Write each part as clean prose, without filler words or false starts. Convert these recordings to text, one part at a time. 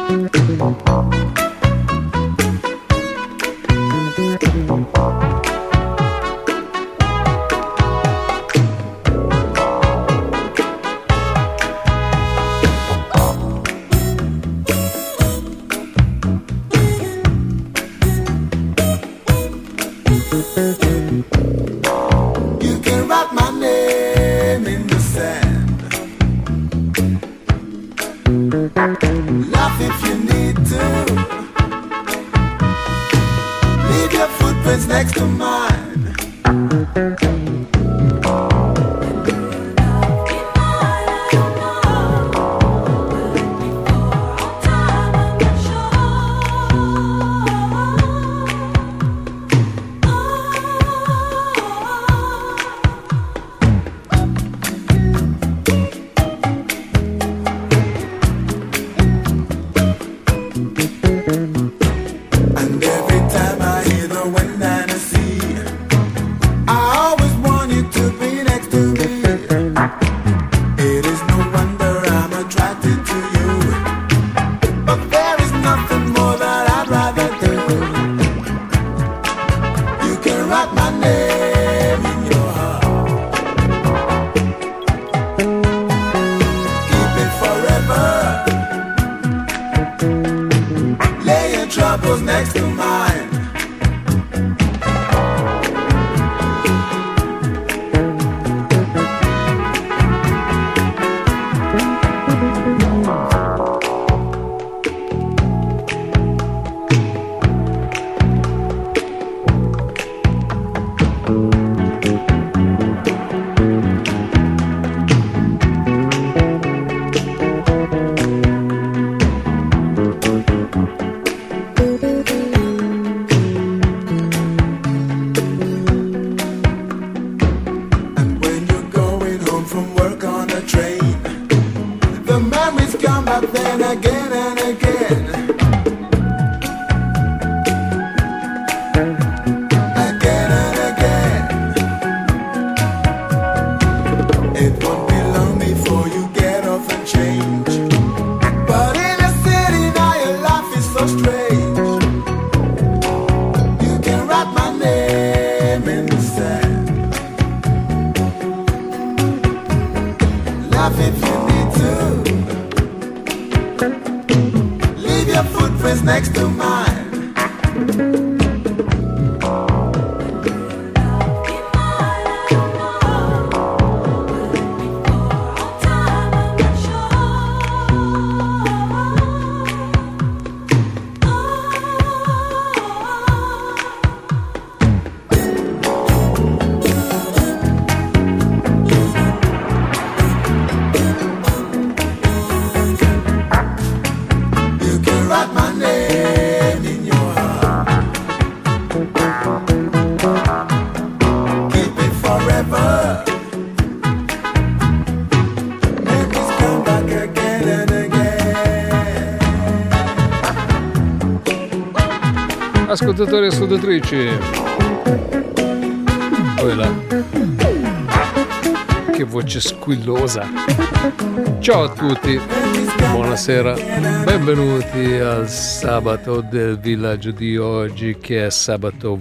Ascoltatori e ascoltatrici, quella che voce squillosa. Ciao a tutti, buonasera, benvenuti al sabato del villaggio di oggi, che è sabato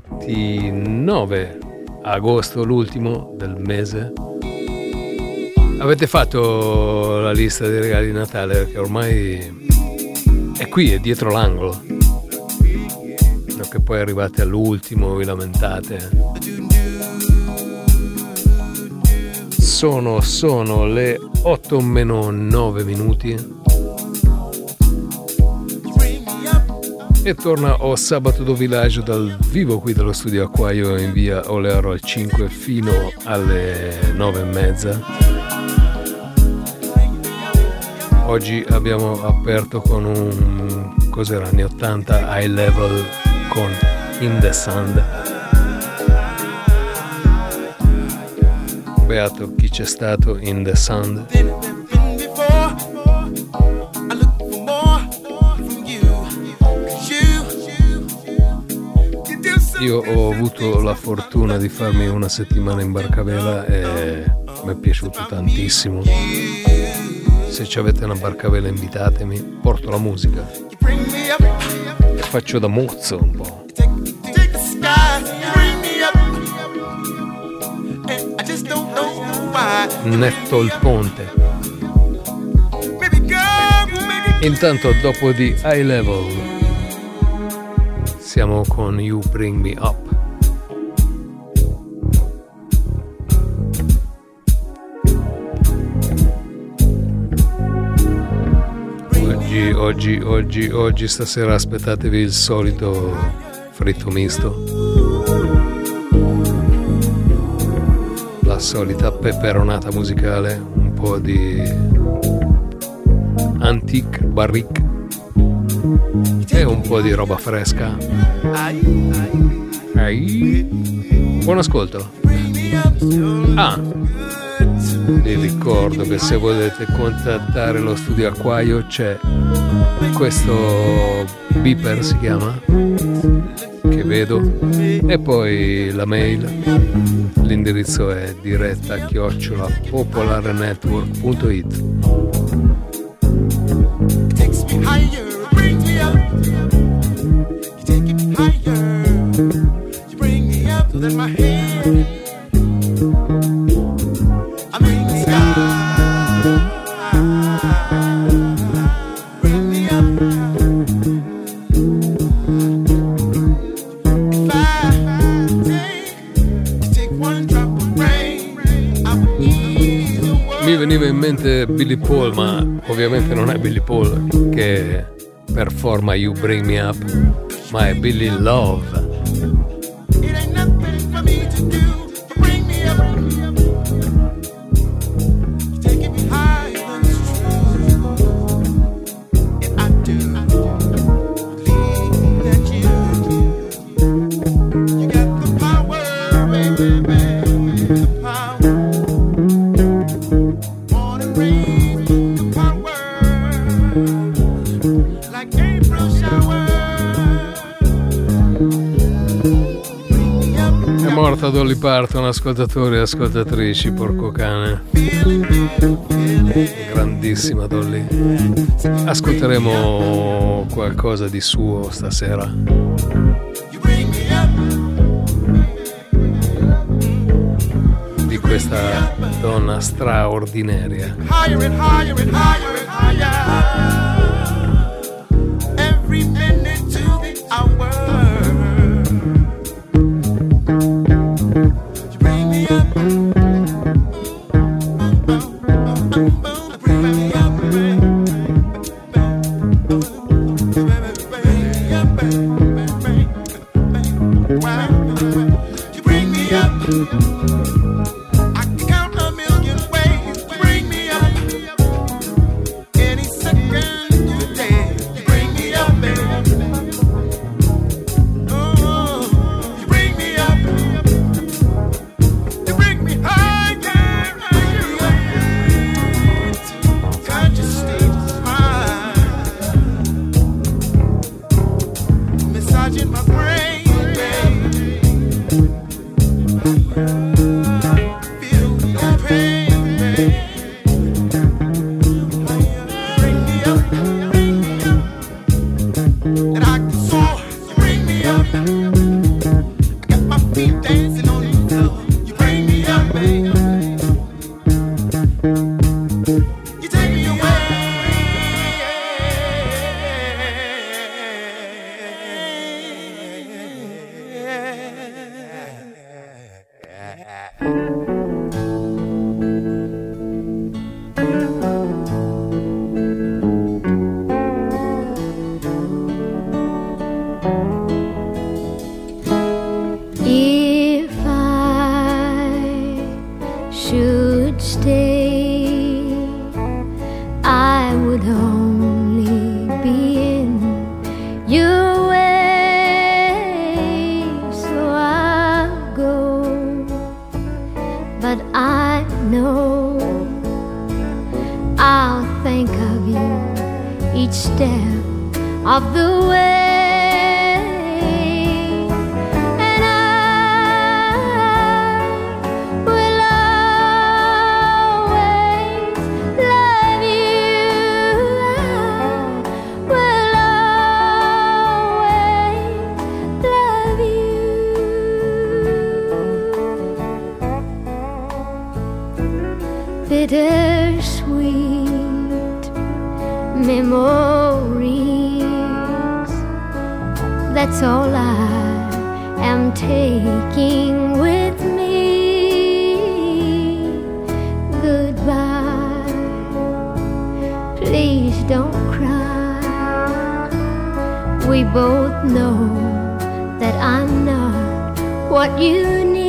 29 agosto, l'ultimo del mese. Avete fatto la lista dei regali di Natale? Perché ormai è qui, è dietro l'angolo. Che poi arrivate all'ultimo, vi lamentate. Sono le 8 meno 9 minuti e torna O Sabato do Village dal vivo qui dallo studio Acquaio in via Olearo al 5 fino alle 9:30. Oggi abbiamo aperto con un cos'era, anni 80, High Level con In the Sand. Beato chi c'è stato in the Sand. Io ho avuto la fortuna di farmi una settimana in barcavela e mi è piaciuto tantissimo. se ci avete una barcavela invitatemi, porto la musica e faccio da mozzo un po'. Netto il ponte. Intanto dopo di High Level siamo con You Bring Me Up. Oggi stasera aspettatevi il solito fritto misto, la solita peperonata musicale, un po' di antique barrique e un po' di roba fresca. Buon ascolto. Vi ricordo che se volete contattare lo studio Acquaio c'è questo beeper, si chiama, che vedo, e poi la mail, l'indirizzo è diretta@popolarenetwork.it. Mi veniva in mente Billy Paul, ma ovviamente non è Billy Paul che performa You Bring Me Up, ma è Billy Love. Dolly Parton, ascoltatori e ascoltatrici, porco cane, grandissima Dolly. Ascolteremo qualcosa di suo stasera. Di questa donna straordinaria. Every minute to the hour. Will always love you. that's all I am taking with me. Goodbye, please don't cry. We both know that I'm not what you need.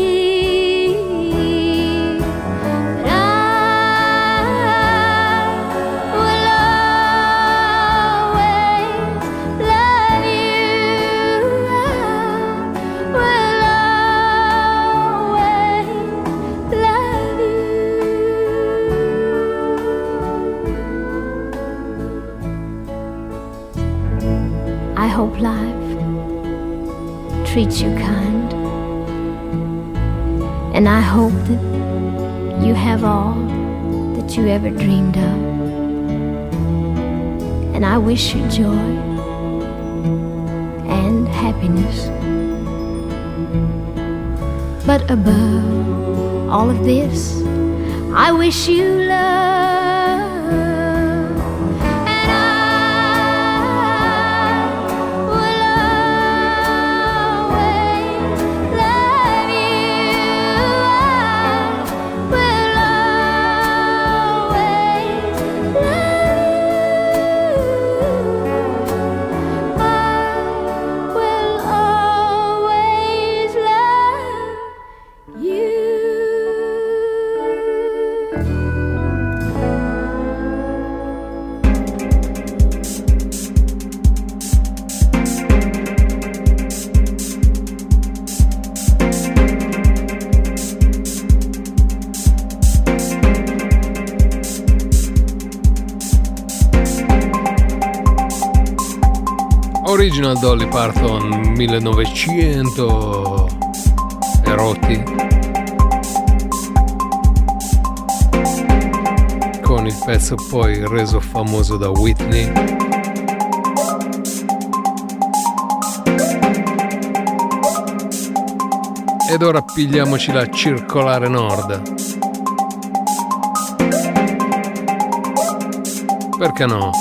I hope life treats you kind, and I hope that you have all that you ever dreamed of, and I wish you joy and happiness. But above all of this, I wish you love. Original Dolly Parton 1900 e rotti, con il pezzo poi reso famoso da Whitney. Ed ora pigliamoci la circolare nord. Perché no?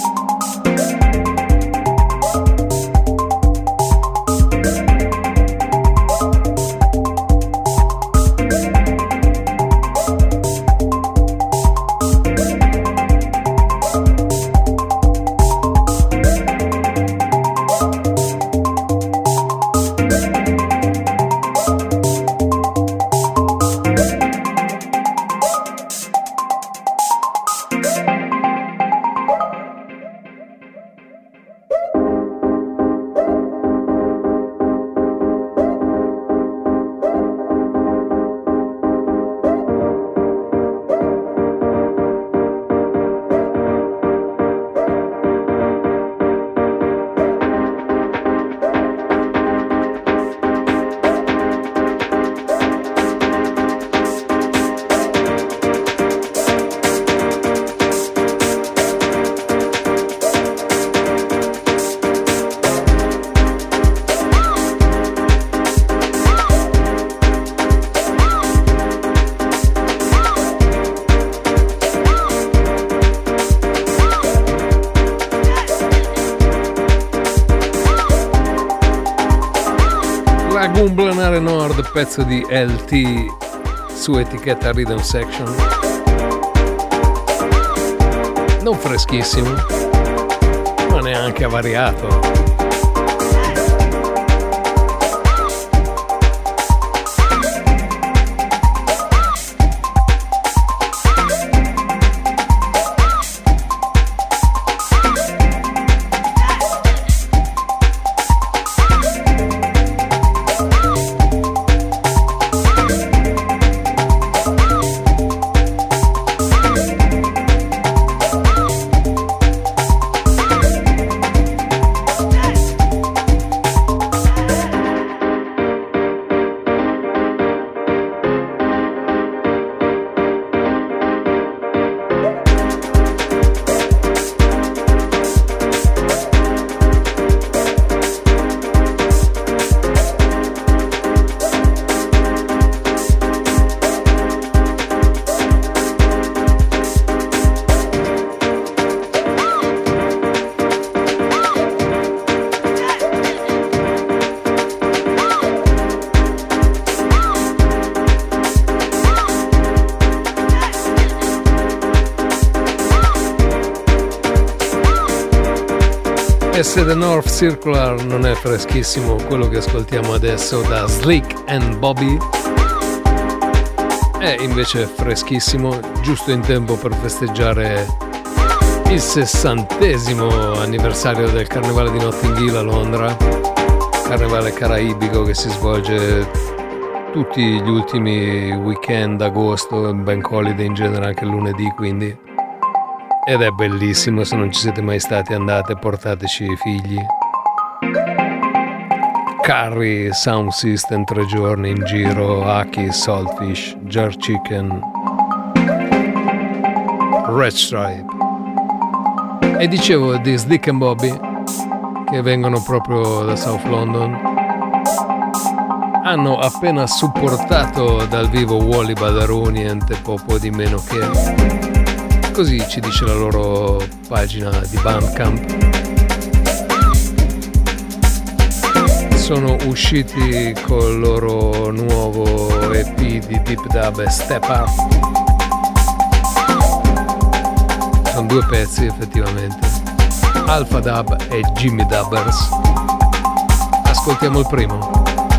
Gumblanare Nord, pezzo di LT su etichetta Rhythm Section. Non freschissimo, ma neanche avariato. Se The North Circular non è freschissimo, quello che ascoltiamo adesso da Slick and Bobby è invece freschissimo, giusto in tempo per festeggiare il 60° anniversario del Carnevale di Notting Hill a Londra, carnevale caraibico che si svolge tutti gli ultimi weekend d'agosto, bank holiday in genere anche il lunedì, quindi, ed è bellissimo. Se non ci siete mai stati, andate, portateci i figli. Curry, sound system 3 giorni in giro, Aki, saltfish, jar chicken, red stripe. E dicevo di Slick and Bobby, che vengono proprio da South London. Hanno appena supportato dal vivo Wally Badaroni, ente poco di meno che. Così ci dice la loro pagina di Bandcamp. Sono usciti col loro nuovo EP di Deep Dub e Step Up. Sono 2 pezzi effettivamente, Alpha Dub e Jimmy Dubbers. Ascoltiamo il primo.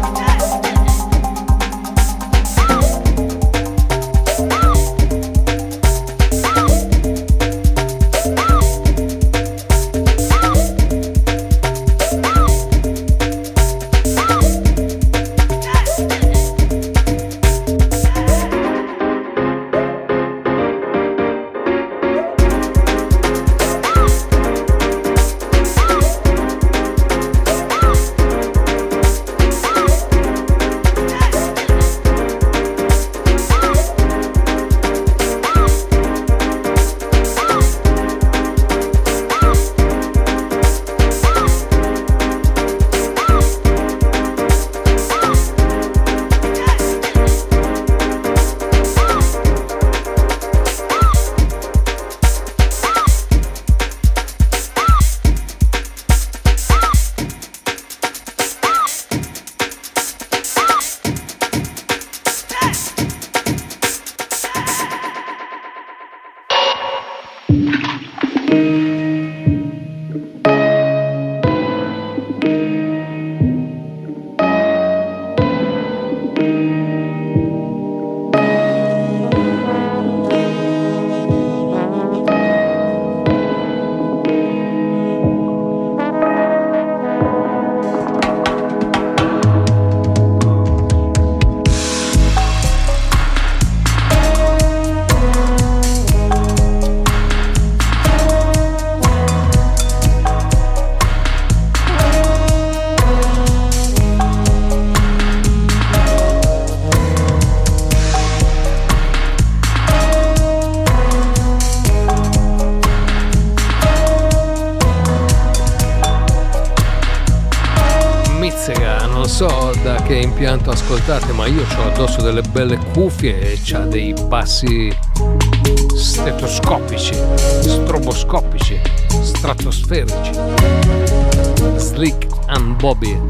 Che impianto ascoltate, ma io ho addosso delle belle cuffie e c'ha dei bassi stetoscopici, stroboscopici, stratosferici. Slick and Bobby.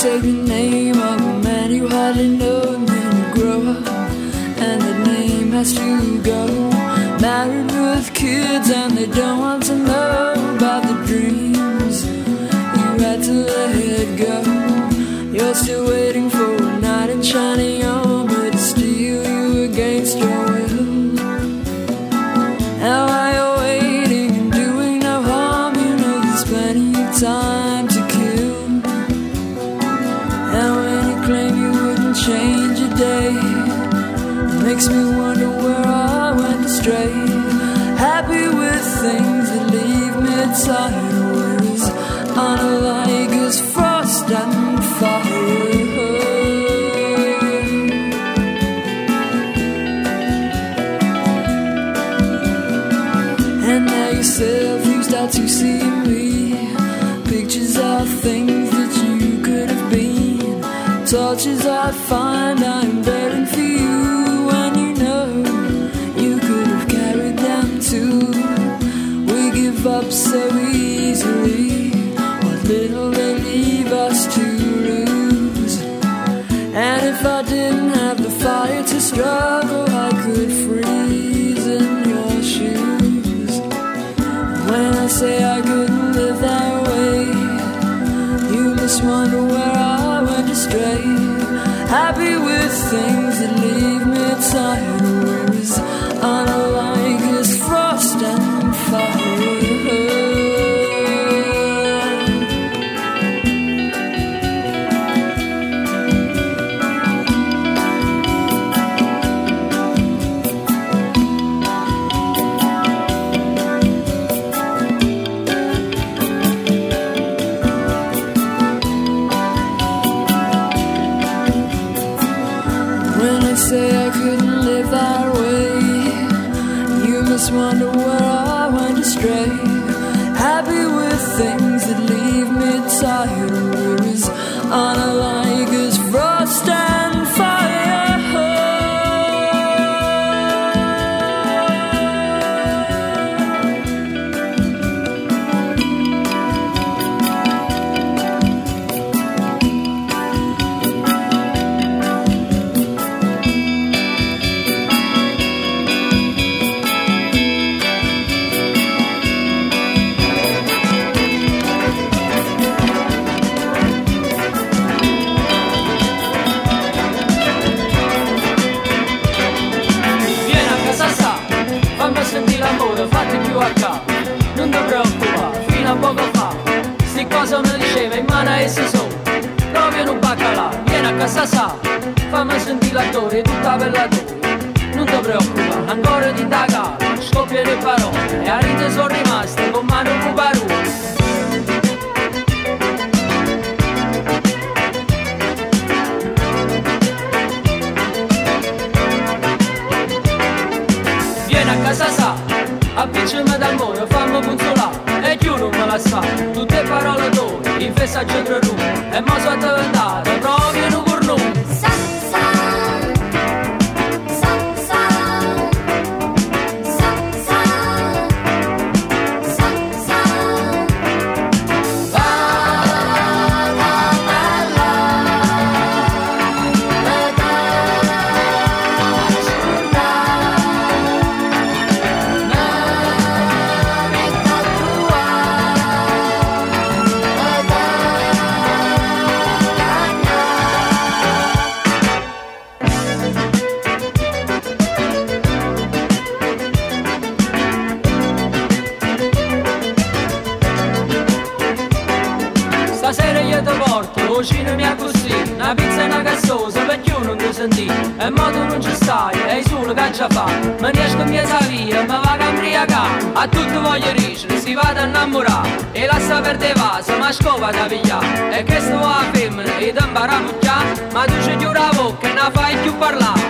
say the name of a man you hardly know, and then you grow up, and the name has to go. Married with kids and they don't want to know about the dreams you had to let go. You're still waiting for a knight in shining armor to steal you against your will. Now while you're waiting and doing no harm, you know there's plenty of time to kill. And when you claim you wouldn't change a day, it makes me wonder where I went astray. Happy with things that leave me tired, whereas unlike as frost and fire. And now yourself you start to see me, pictures of things that you could have been, torches I find I'm bearing for you, and you know you could have carried them too. We give up so easily, what little they leave us to lose. And if I didn't have the fire to struggle, I could freeze in your shoes. When I say I couldn't live that way, you must wonder where I went astray. Happy with things that leave me tired, whereas unlike as frost and fire. Say I couldn't live that way, you must wonder where I went astray. Happy with things that leave me tired, whereas unlike as frost and fire. Fatti più a capo, non ti preoccupare, fino a poco fa sti cose mi diceva in mano a esse sono proprio un baccalà, vieni a casa sa, fammi sentire l'attore tutta bella tua. Non ti preoccupare, ancora ti indagare, scoppia le parole e a ride sono rimaste con mano un parole. Vieni a casa sa, appicciami dal muro, fammi punzolare e chiudo me la sa. Tutte parole tue, in festa c'entra tu, e mo sono diventato proprio un cornuto. Cucina mia così, una pizza e una gassosa perché io non ti sentì. E mo tu non ci stai, e solo che già fa. Me ne esco in mezza via, me va a imbriacare. A tutto voglio ricere, si vada a innamorare. E lascia perdere vaso, ma scopa da pigliare. E che sto a femmina, e ti impara a mucchiare. Ma tu ci chiudi la bocca e non fai più parlare.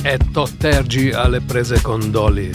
e Todd Terry alle prese con Dolly.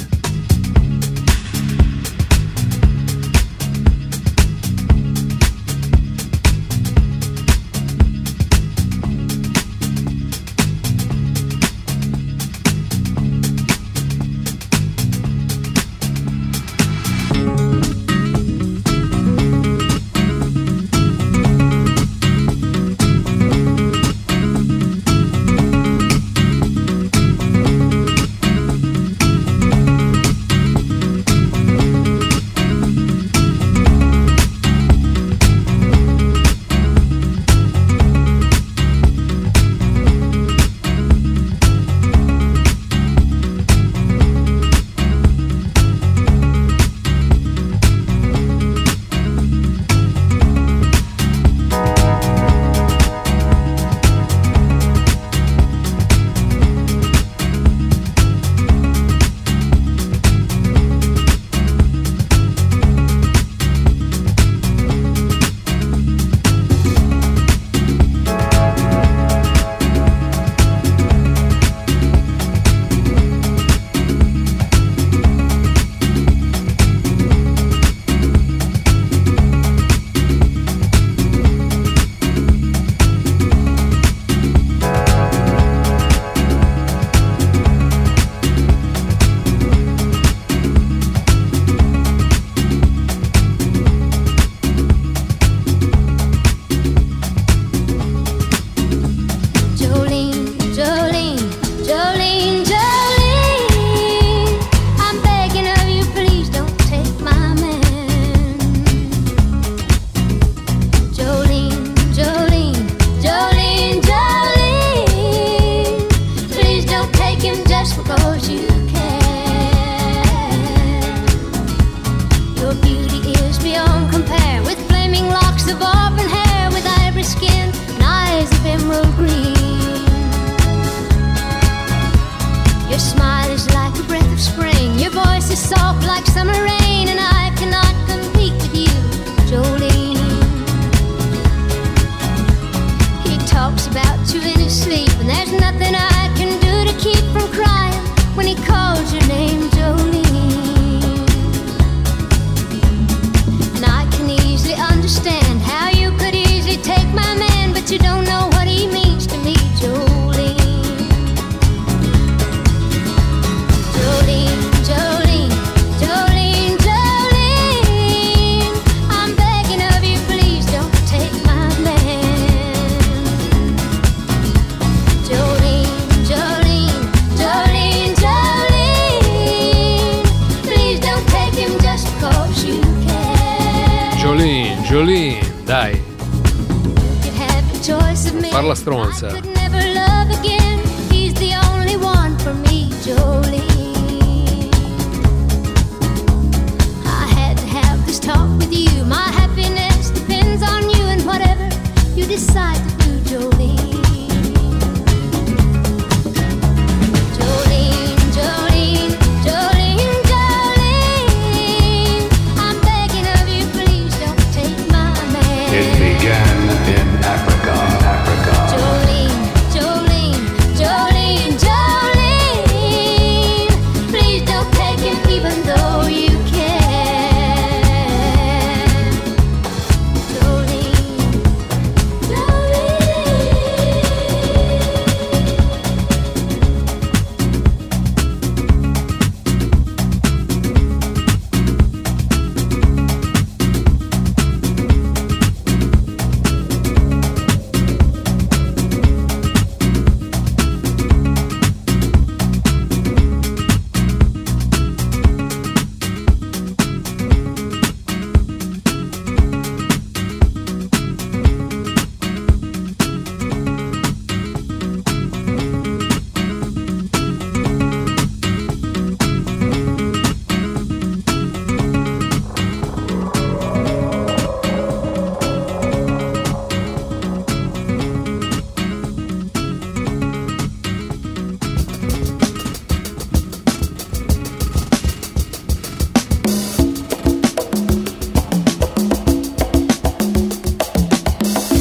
Parla stronza.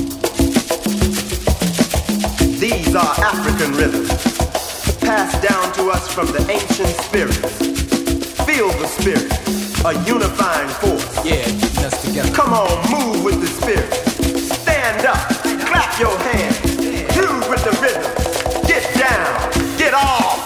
These are African rhythms, passed down from the ancient spirits. Feel the spirit, a unifying force. Yeah, keeping us together. Come on, move with the spirit. Stand up, clap your hands, groove with the rhythm. Get down, get off.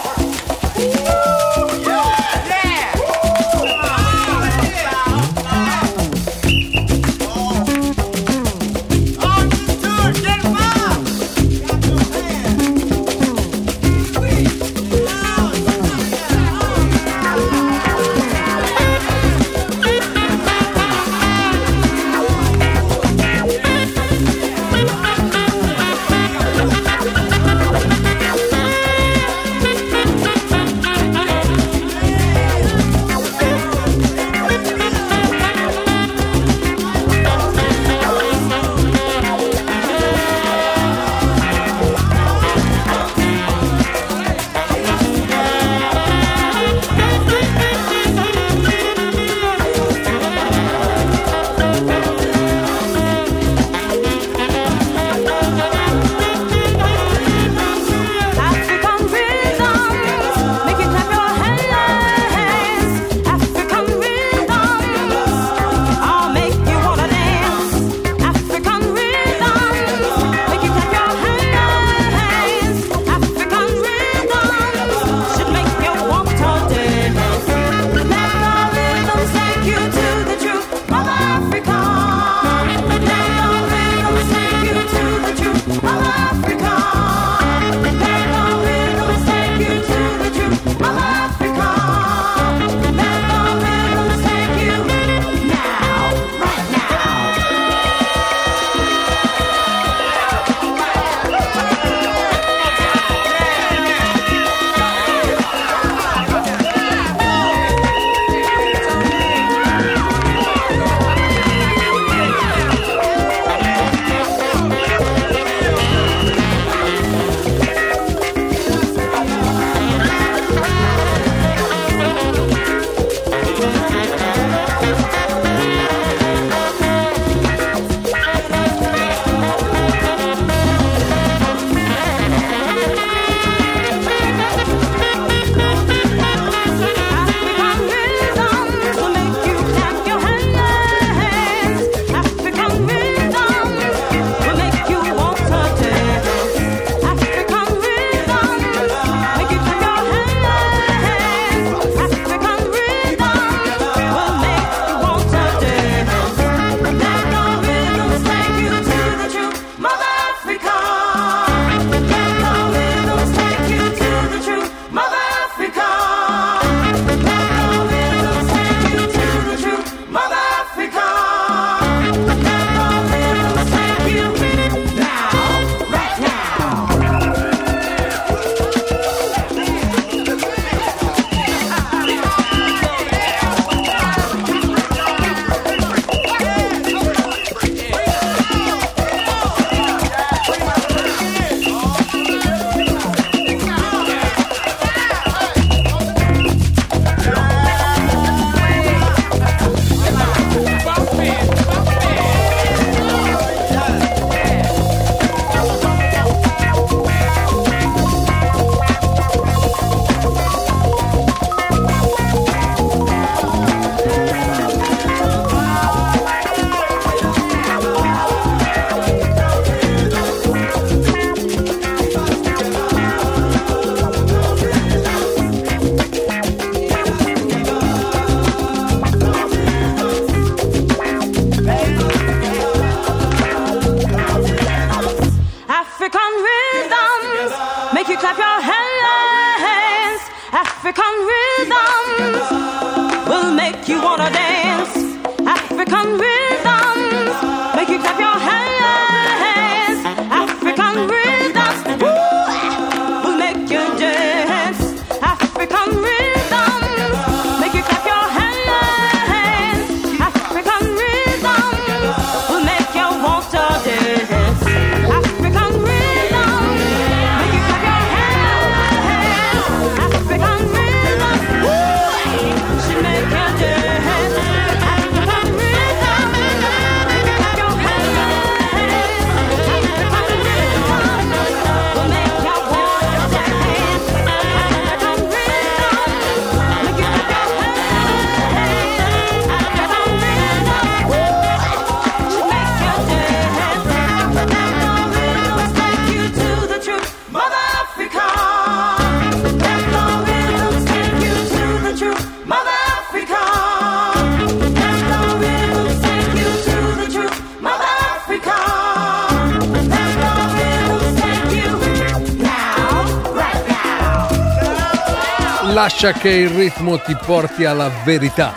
Lascia che il ritmo ti porti alla verità.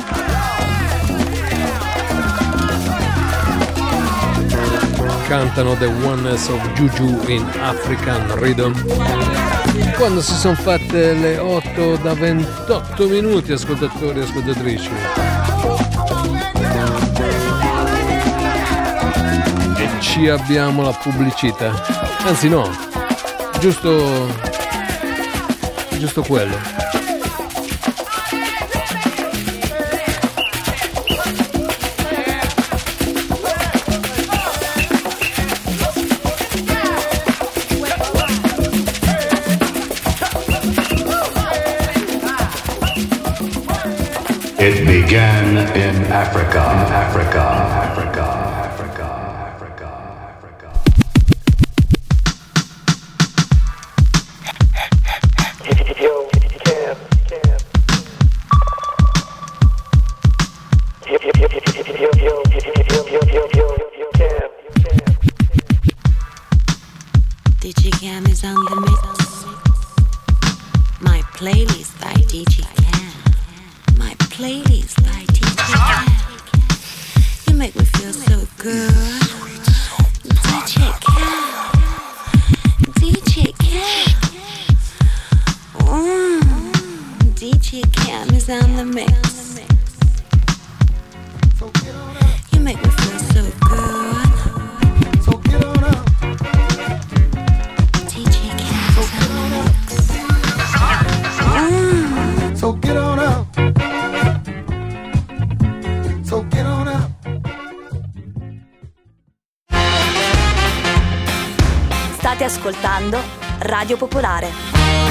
Cantano The Oneness of Juju in African Rhythm. Quando si sono fatte le 8 da 28 minuti, ascoltatori e ascoltatrici. E ci abbiamo la pubblicità. Anzi no, giusto quello. It began in Africa, Africa, Africa, Africa, Africa, Africa. Yo, Cam. DJ Cam is on the mix. My playlist by DJ Cam. My playlist by DJ Cam. You make me feel so good. DJ Cam. DJ Cam. DJ Cam is on the mix. You make me feel so good. So get on up. DJ Cam is on the mix. So get on up. So get on up. State ascoltando Radio Popolare.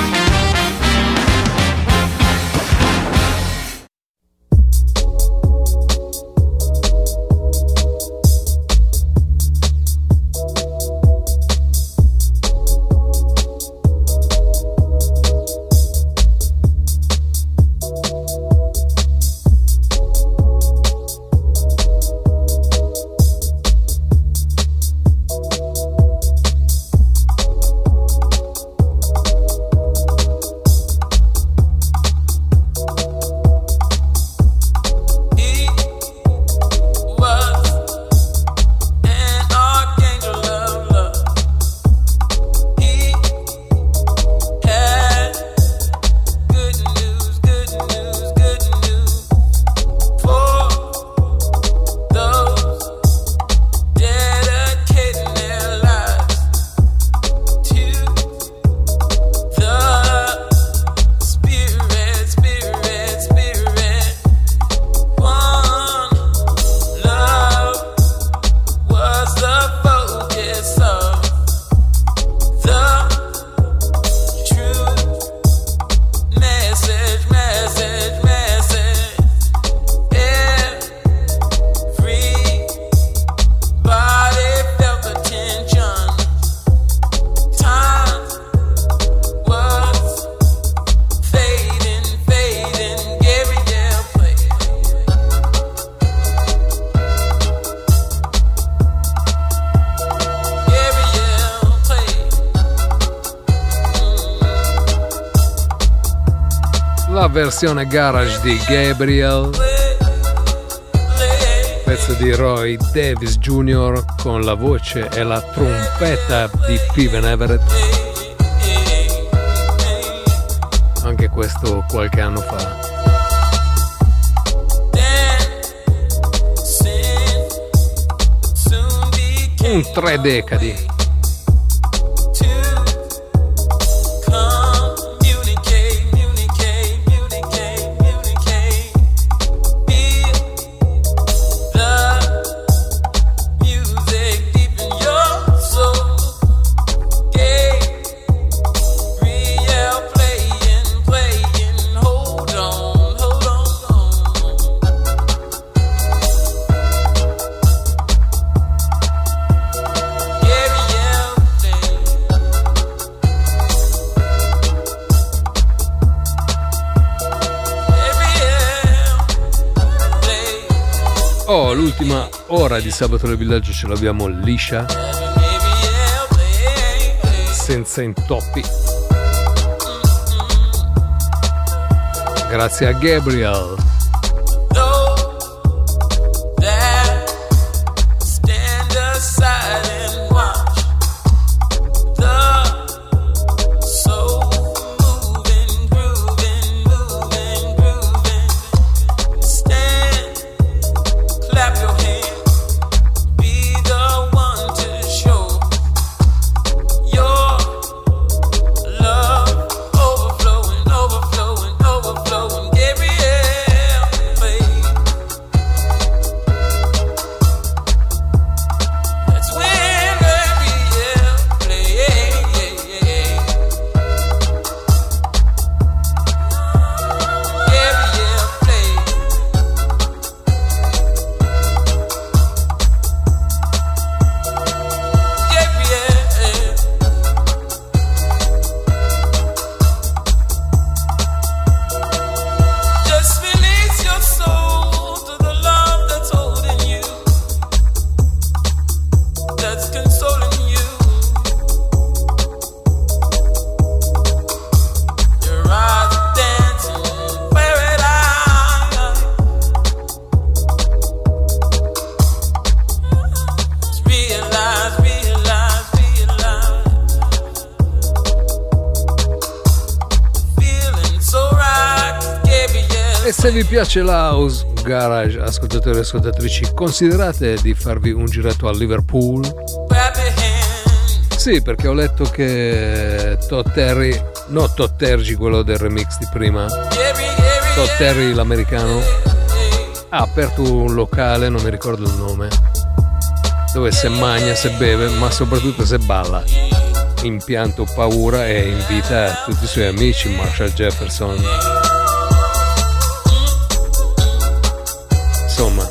Versione garage di Gabriel, pezzo di Roy Davis Jr. con la voce e la trompetta di Steven Everett, anche questo qualche anno fa. Un 3 decadi. L'ultima ora di Sabato nel Villaggio ce l'abbiamo liscia, senza intoppi. grazie a Gabriel. Se vi piace l'house garage, ascoltatori e ascoltatrici, considerate di farvi un giretto a Liverpool? Sì, perché ho letto che Todd Terry, quello del remix di prima, Todd Terry l'americano, ha aperto un locale, non mi ricordo il nome, dove se magna, se beve, ma soprattutto se balla. Impianto paura e invita tutti i suoi amici, Marshall Jefferson. Insomma,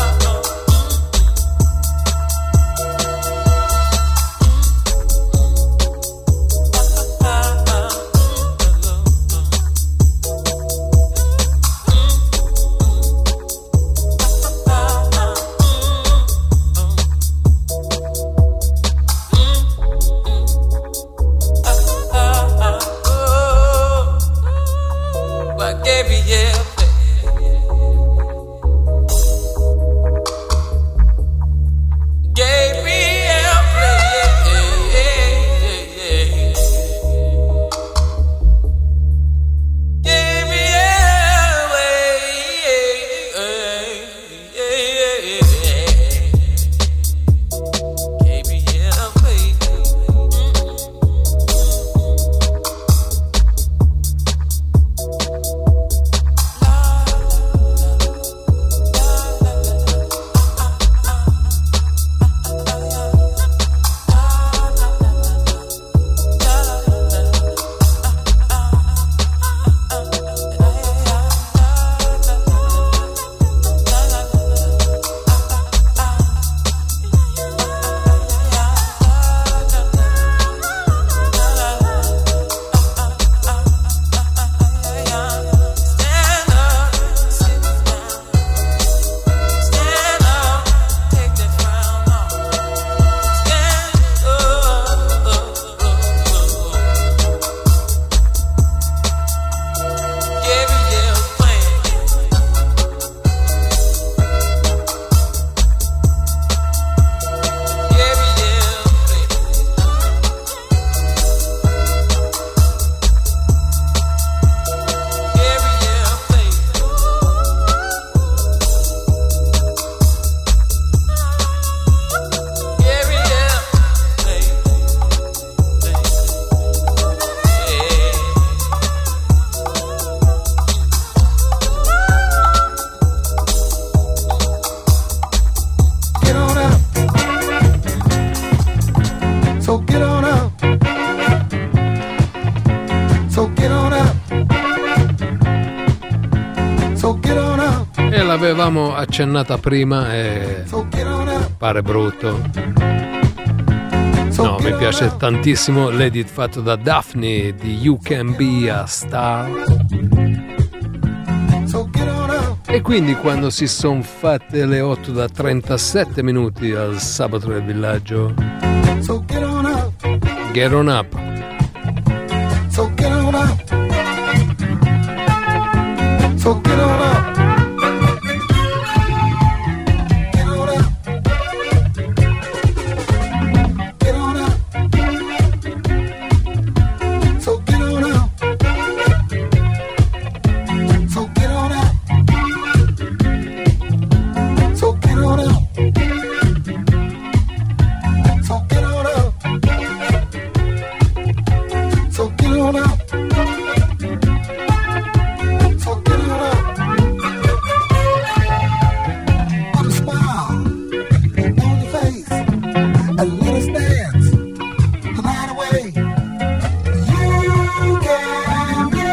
l'avevamo accennata prima e pare brutto. No, mi piace tantissimo l'edit fatto da Daphne di You Can Be a Star. E quindi quando si sono fatte le 8 da 37 minuti al sabato del villaggio, get on up. So get on up. Get on up. Get on up. So get on up. So get on up. So get on up. So get on up. So get on up. So get on up. Put a smile on your face and let us dance the night away. You can be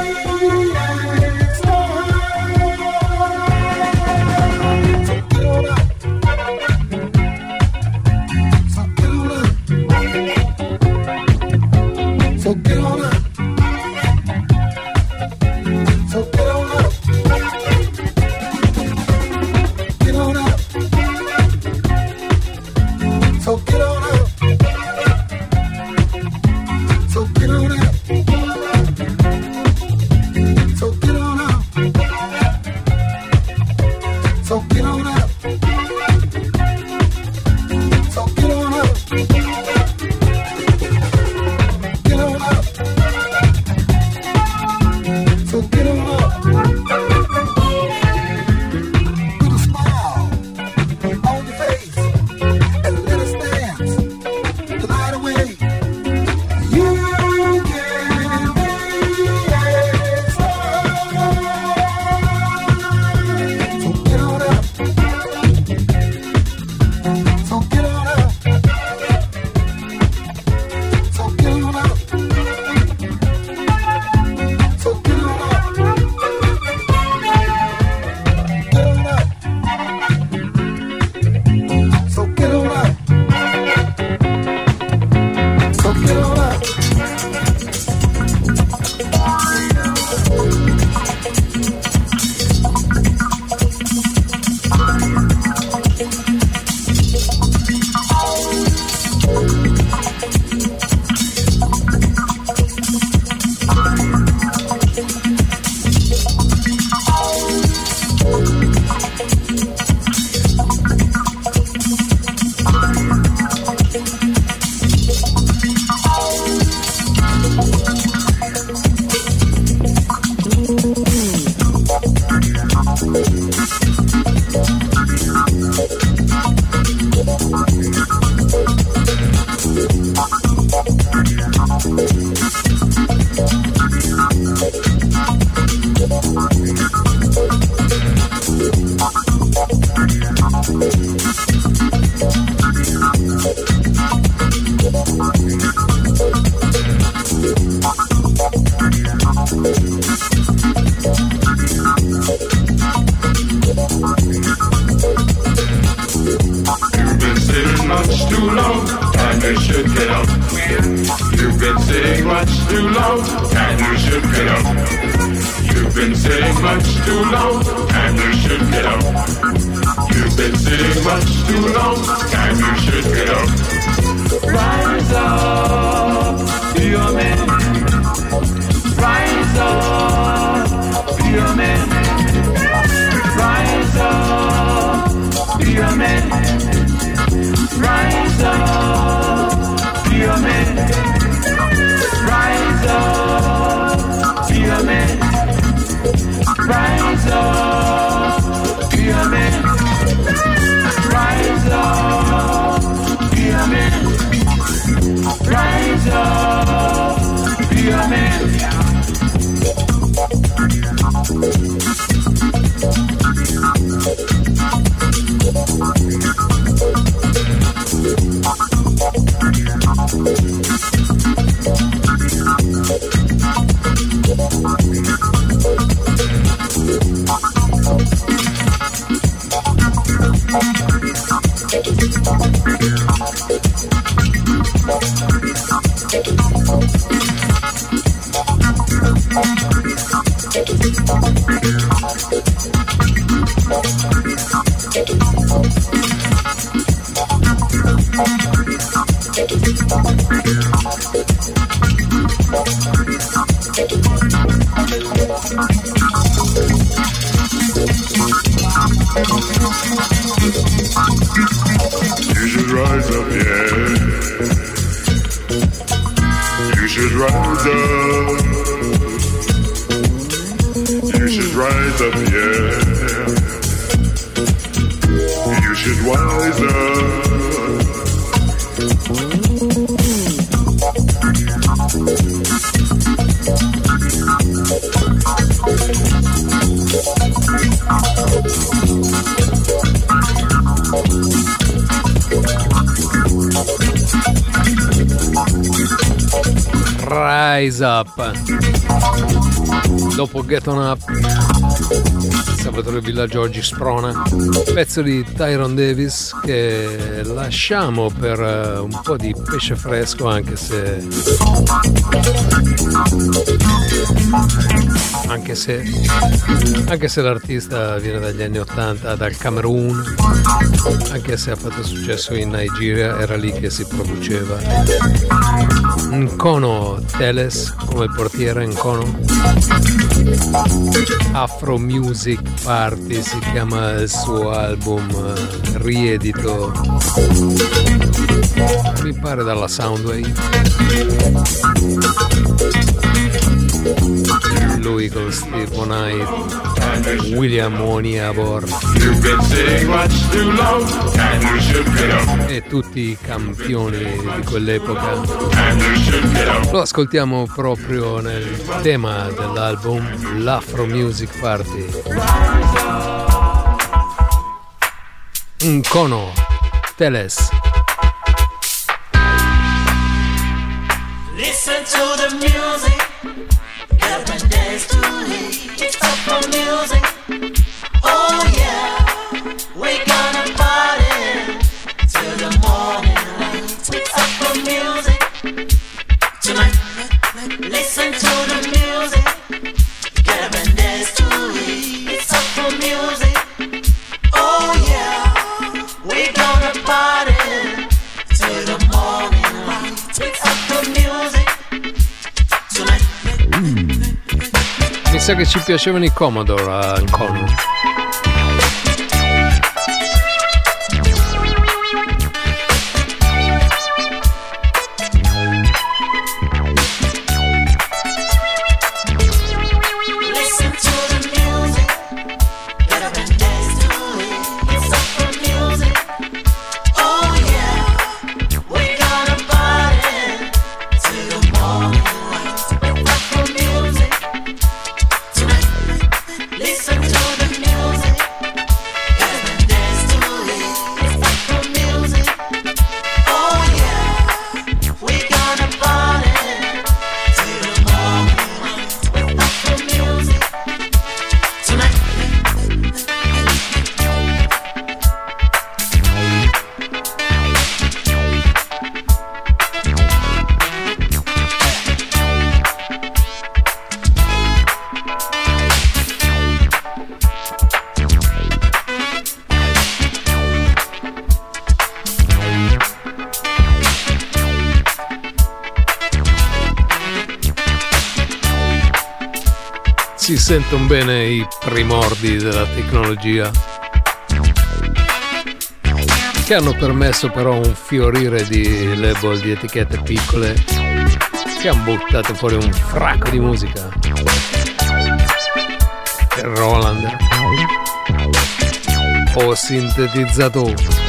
so get on up. So get on up. Get on up. So get on up. So get on up. So get on up. So get on up. So get on up. Get on up. So get on up. Put a smile on your face and let us dance the night away. You can be a star. So get on up. So get on up. So get on up. So get on up. Get on up. So get on up. So get on up. You've been sitting much too long, and you should get up. You've been sitting much too long, and you should get up. You've been sitting much too long, and you should get up. You've been sitting much too long, and you should get up. Rise up, be a man. Rise up, be a man. Rise up, be a man. Rise up, be a man. Rise up, be a man. Rise up, be a man. Rise up, be a man. Rise up, be a man. should wise up. Rise Up. Dopo Get On Up, Salvatore Villagiorgi sprona, pezzo di Tyrone Davis che lasciamo per un po' di pesce fresco, anche se l'artista viene dagli anni 80, dal Camerun, anche se ha fatto successo in Nigeria, era lì che si produceva. Nkono Teles, come il portiere Nkono. Afro Music Party si chiama il suo album riedito, mi pare dalla Soundwave. Lui con Steve Knight, William Oniabor e tutti i campioni di quell'epoca. Lo ascoltiamo proprio nel tema dell'album, l'Afro Music Party. Nkono Teles. Listen to the music. Every day's too late. It's up for music. Oh yeah, we're gonna party till the morning light. It's up for music tonight. Listen to the music. Every day's too late. It's up for music. Oh yeah, we're gonna party till the morning light. It's up for music tonight. Mi sa che ci piacevano i Commodore a Nkono. Si sentono bene i primordi della tecnologia, che hanno permesso però un fiorire di label, di etichette piccole che hanno buttato fuori un fracco di musica. Roland o sintetizzatori.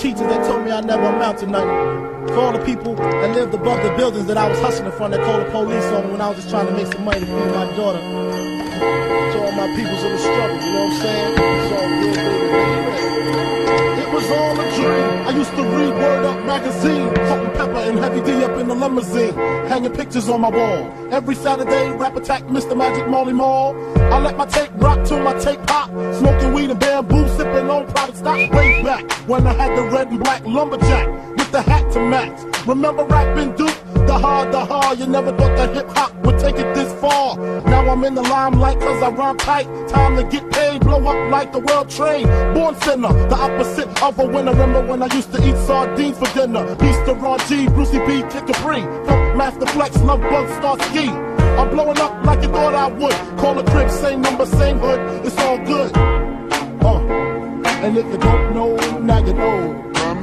teachers that told me I never amount to nothing. For all the people that lived above the buildings that I was hustling from, that called the police on me when I was just trying to make some money to feed my daughter. To all my peoples in the struggle, you know what I'm saying? It's all good, baby. It was all a dream. I used to read Word Up magazine, Salt and Pepper and Heavy D up in the limousine, hanging pictures on my wall. Every Saturday, Rap Attack, Mr. Magic, Molly Mall. I let my tape rock till my tape pop, smoking weed and bamboo, sipping on product stock. Way back when I had the red and black lumberjack with the hat to match. Remember rapping Duke? The hard, you never thought that hip-hop would take it this far. Now I'm in the limelight cause I rhyme tight. Time to get paid, blow up like the world trade. Born sinner, the opposite of a winner. Remember when I used to eat sardines for dinner? Peace to Ron G, Brucey B, Kid Capri, Funk Master Flex, Love Bug, Star Ski. I'm blowing up like you thought I would. Call a crib, same number, same hood, it's all good. And if you don't know, now you know.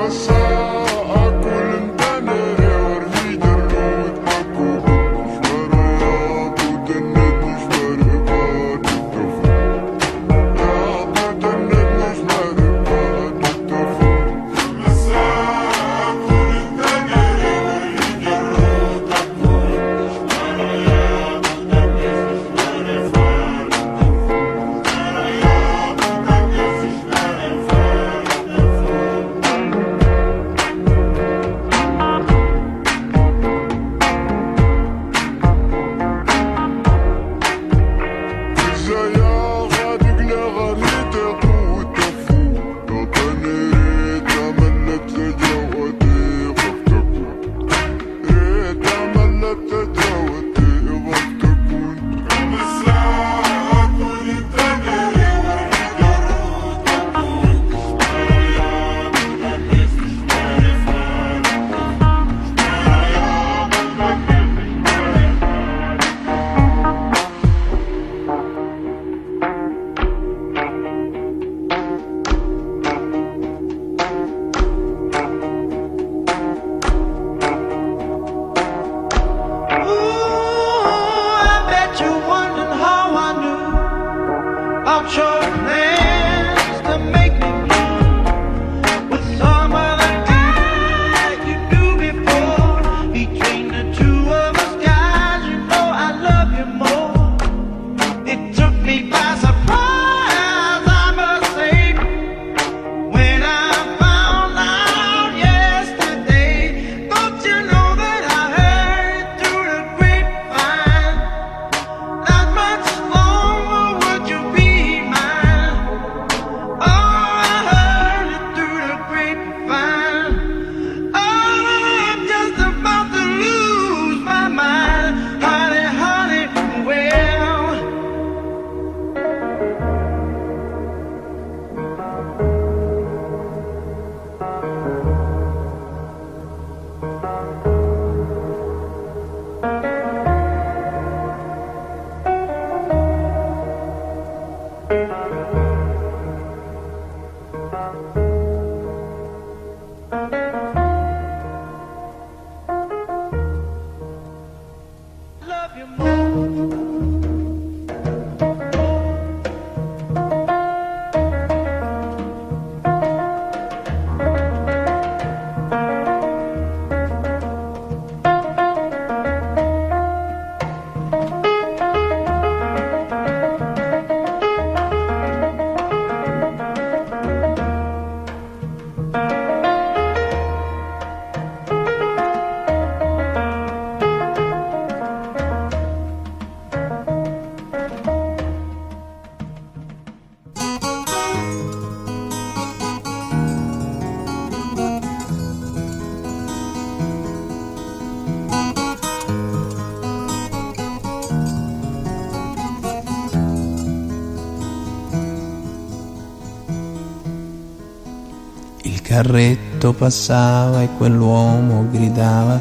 carretto passava e quell'uomo gridava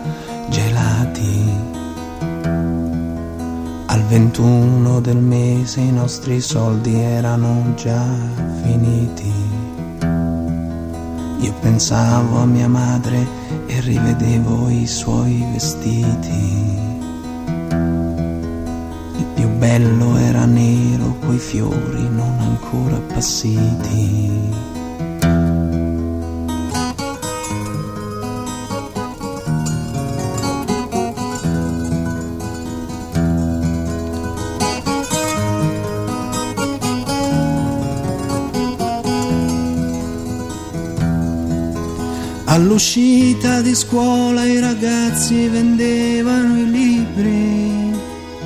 gelati. Al 21 del mese i nostri soldi erano già finiti. Io pensavo a mia madre e rivedevo i suoi vestiti. Il più bello era nero coi fiori non ancora appassiti. All'uscita di scuola i ragazzi vendevano i libri.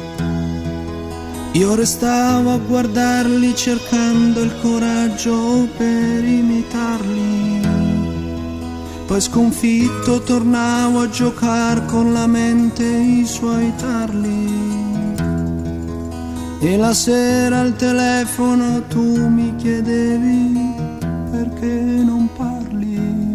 Io restavo a guardarli cercando il coraggio per imitarli. Poi sconfitto tornavo a giocare con la mente i suoi tarli. E la sera al telefono tu mi chiedevi perché non parli.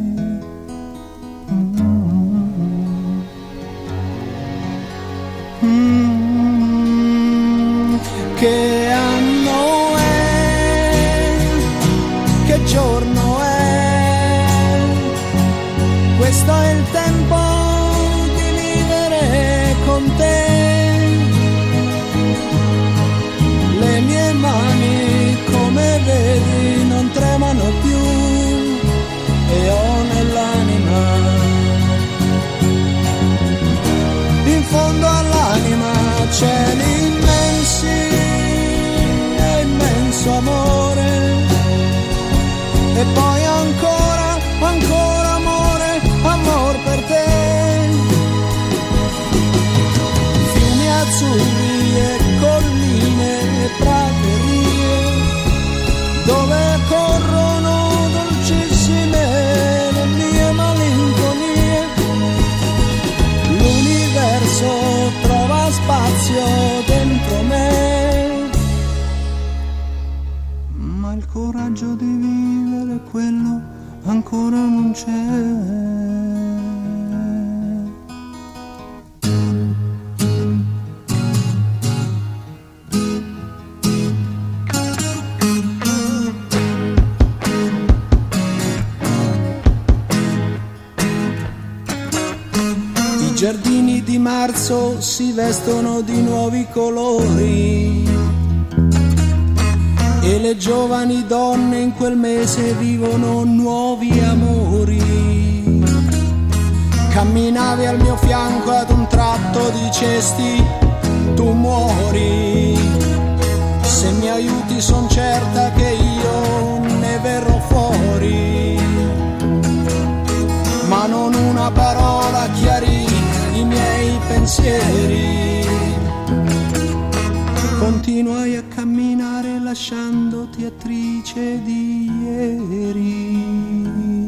Che anno è? Che giorno è? Questo è il tempo di vivere con te. Le mie mani, come vedi, non tremano più e ho nell'anima, in fondo all'anima cieli immensi e immenso amore. E poi ancora, ancora amore, amor per te. Fiumi azzurri e colline e praterie, dove corrono dolcissime le mie malinconie. L'universo trova spazio dentro me, ma il coraggio di vivere quello ancora non c'è. I giardini di marzo si vestono di nuovi colori e le giovani donne in quel mese vivono nuovi amori. Camminavi al mio fianco, ad un tratto dicesti tu muori. Se mi aiuti son certa che io ne verrò fuori, ma non una parola chiarì i miei pensieri. Continuai a camminare lasciandoti attrice di ieri.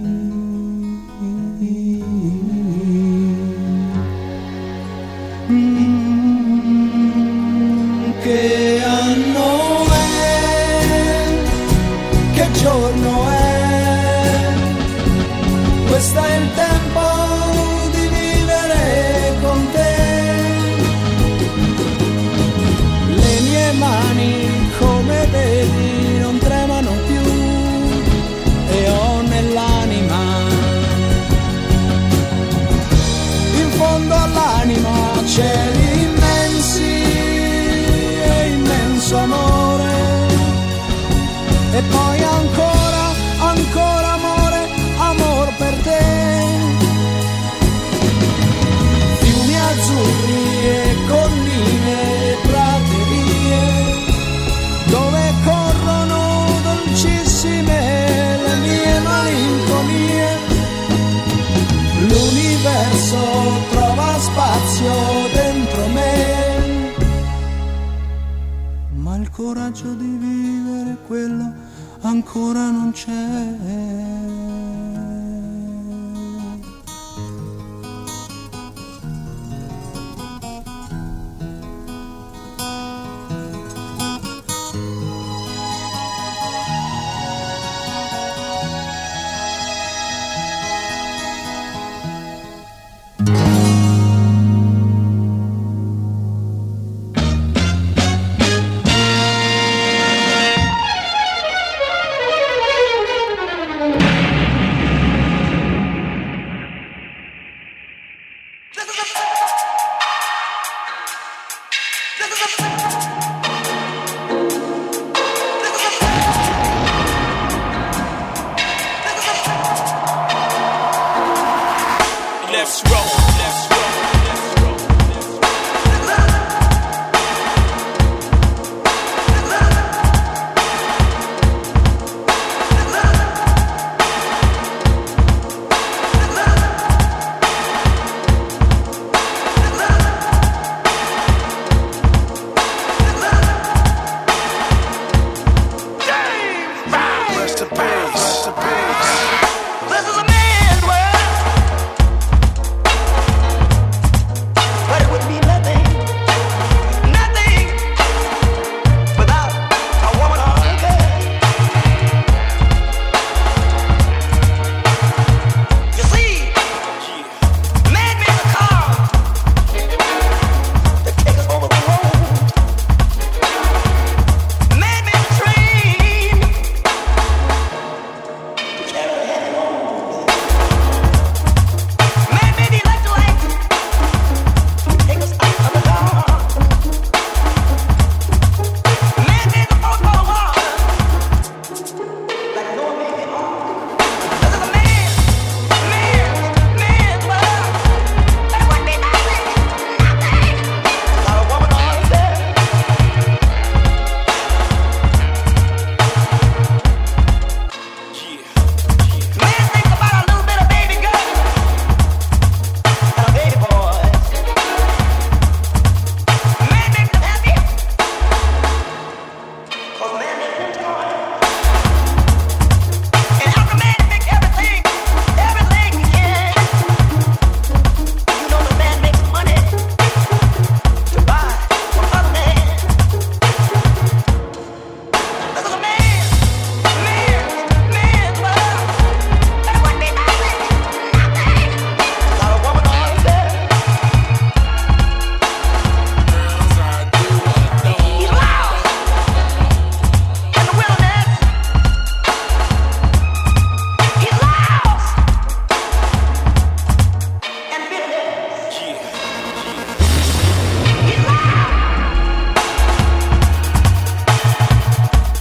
Che anno è? Che giorno è? Questo è il tempo di vivere con te. Le mie mani, come vedi, non tremano più e ho nell'anima, in fondo all'anima, cieli immensi e immenso amore. E poi ancora, ancora amore, amor per te. Fiumi azzurri e colline e praterie, dove corrono dolcissime le mie malinconie. L'universo trova spazio dentro me, ma il coraggio di vivere quello ancora non c'è.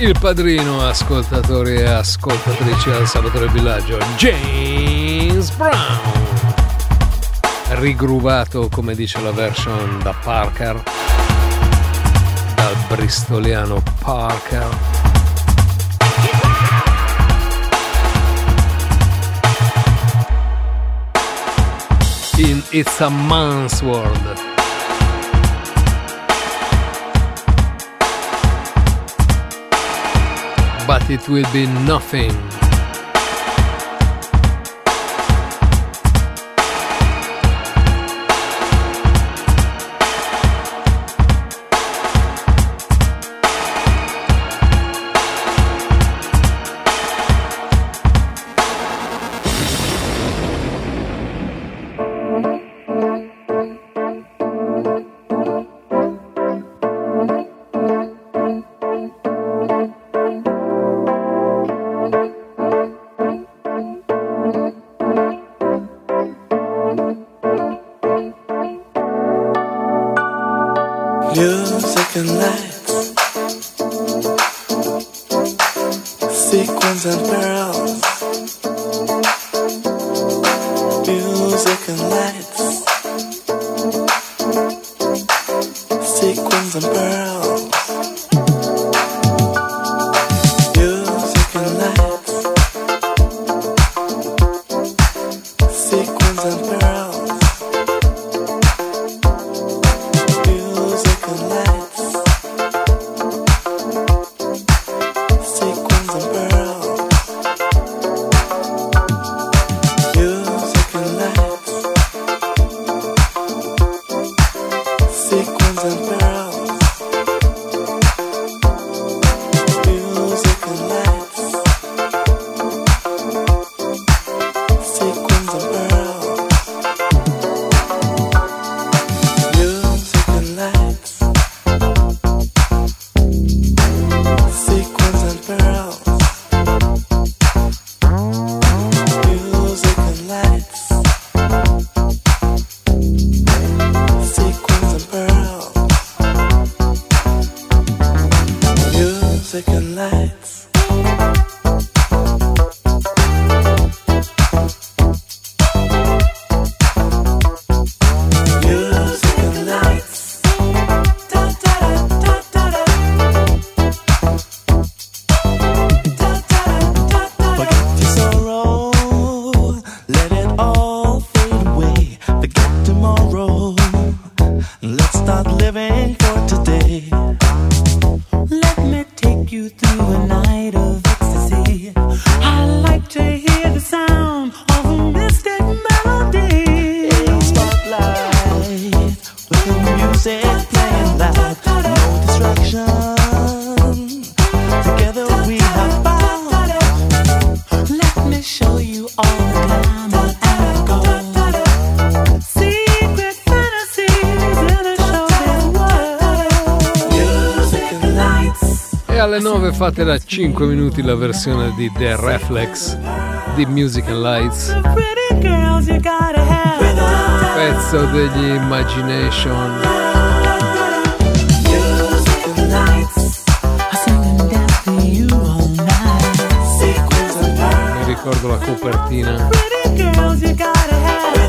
il padrino, ascoltatori e ascoltatrici del Sabato del Villaggio, James Brown, rigruvato, come dice la version, da Parker, dal bristoliano Parker. In It's a Man's World. But it will be nothing. Music and lights, sequins and pearls. Music and lights, sequins and pearls. Music and lights, sequins and pearls. Music and lights, sequins and pearls. Music and lights, sequins and pearls. Music and lights, sequins and pearls. Music and lights, sequins and pearls. Music and lights, sequins and pearls. Music and lights. Music and lights. Forget your sorrow, let it all fade away. Forget tomorrow, let's start living for today. Let me take you through a night of ecstasy. I like to hear the sound of a mystic melody. Spotlight with the music playing loud, no distraction. Together we have found. Let me show you all the glamour and gold. Secret fantasies in a showbiz world. Music and lights. E alle 9 fate da 5 minuti la versione di The Reflex di Music and Lights, Pretty girls you gotta have. pezzo degli Imagination. Music and lights. I sing and dance for you all night. Sequins and pearls. Mi ricordo la copertina Pretty girls you gotta have.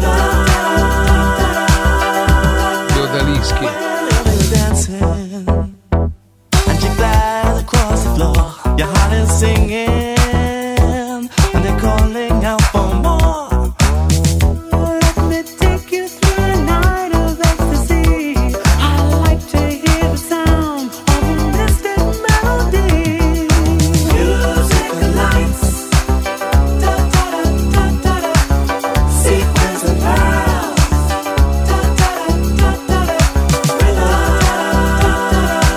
di Odalischi. You're dancing and you glide across the floor. Your heart is singing and they're calling out for more. Let me take you through a night of ecstasy. I like to hear the sound of a mystic melody. Music and lights, sequins and pearls.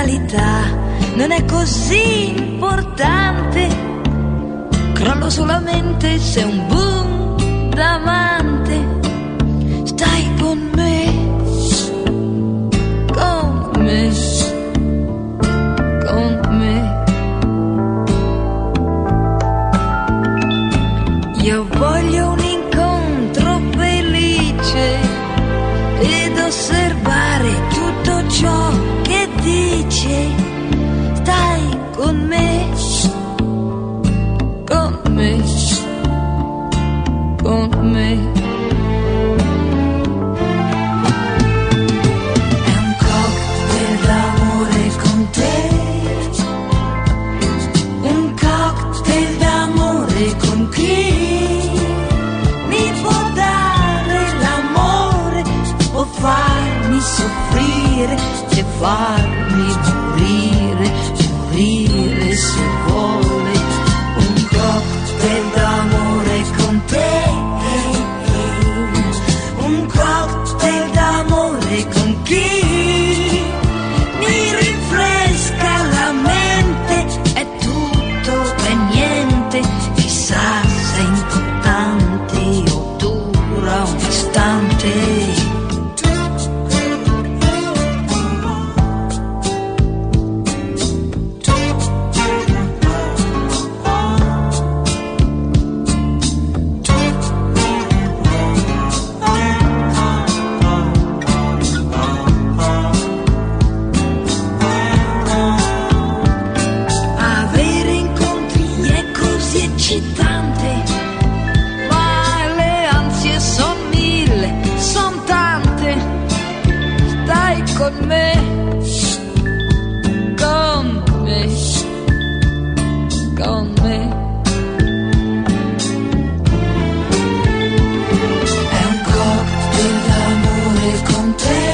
mentalità non è così importante. Crollo solamente se un boom d'amante. Stai con me, con me, con me. Io voglio un incontro felice ed osservare tutto ciò che dice. Stai con me, con me, con me. È un cocktail d'amore con te, un cocktail d'amore con chi mi può dare l'amore, può farmi soffrire e farmi morire, morire se vuole. Un cocktail d'amore con te, un cocktail d'amore con chi mi rinfresca la mente. È tutto e niente, chissà se è importante o dura un istante. Avere incontri è così eccitante, ma le ansie son mille, son tante. Stai con me, con me, con me. È un cocktail d'amore con te,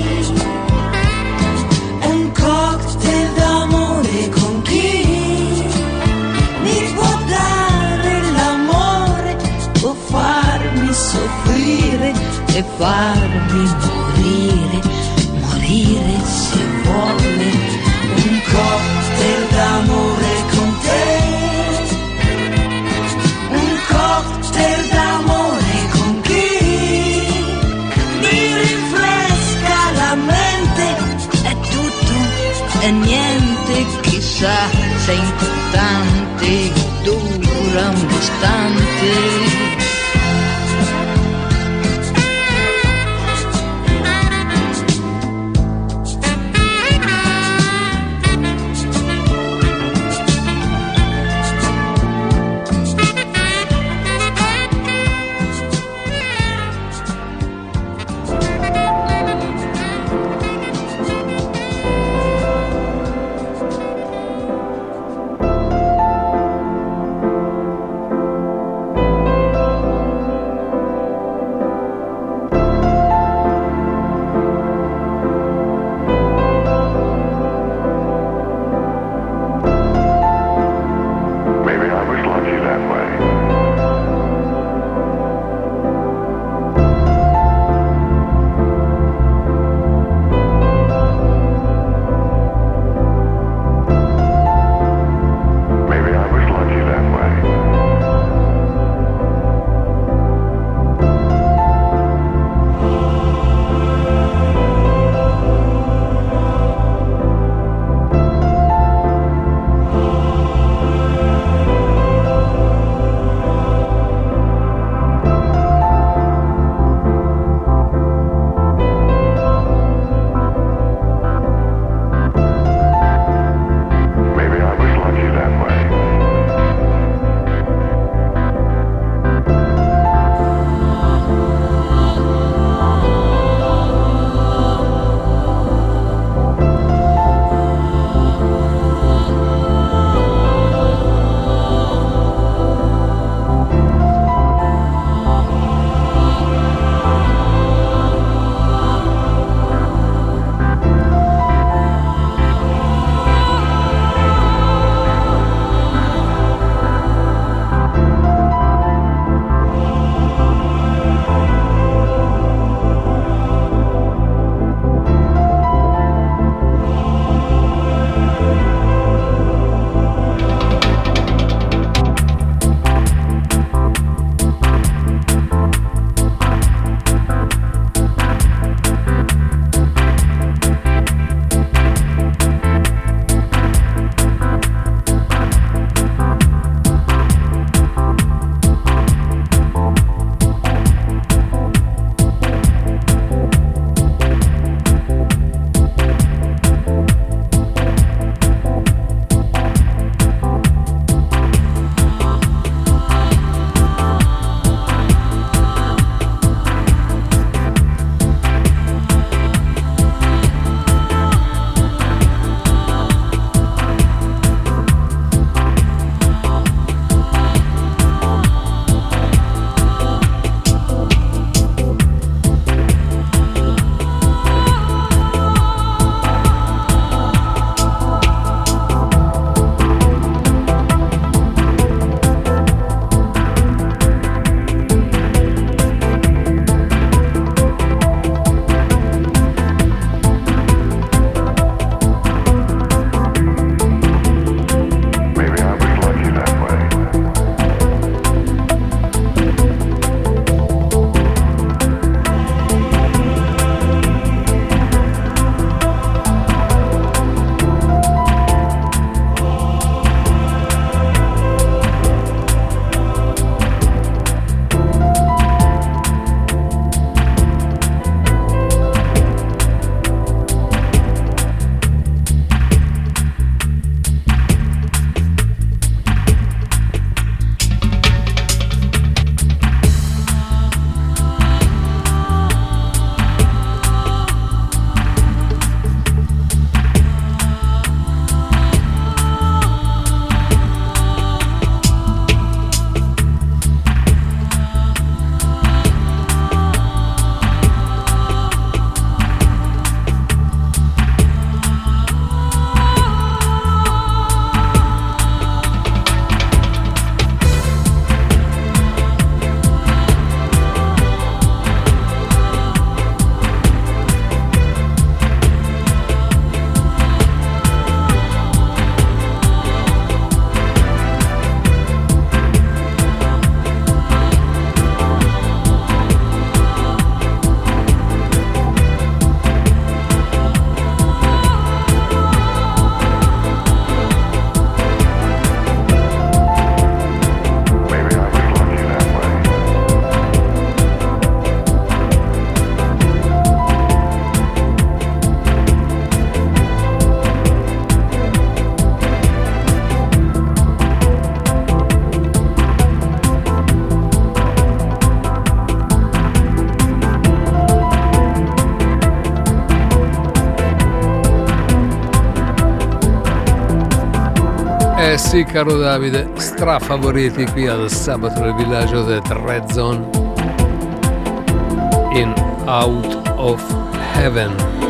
un cocktail d'amore con chi mi può dare l'amore, può farmi soffrire e farmi morire, morire se vuole. Un cocktail d'amore con te, un cocktail d'amore con chi mi rinfresca la mente. È tutto e niente, chissà se è importante o dura un istante. Eh sì, caro Davide, strafavoriti qui al Sabato del Villaggio del Red Zone in Out of Heaven.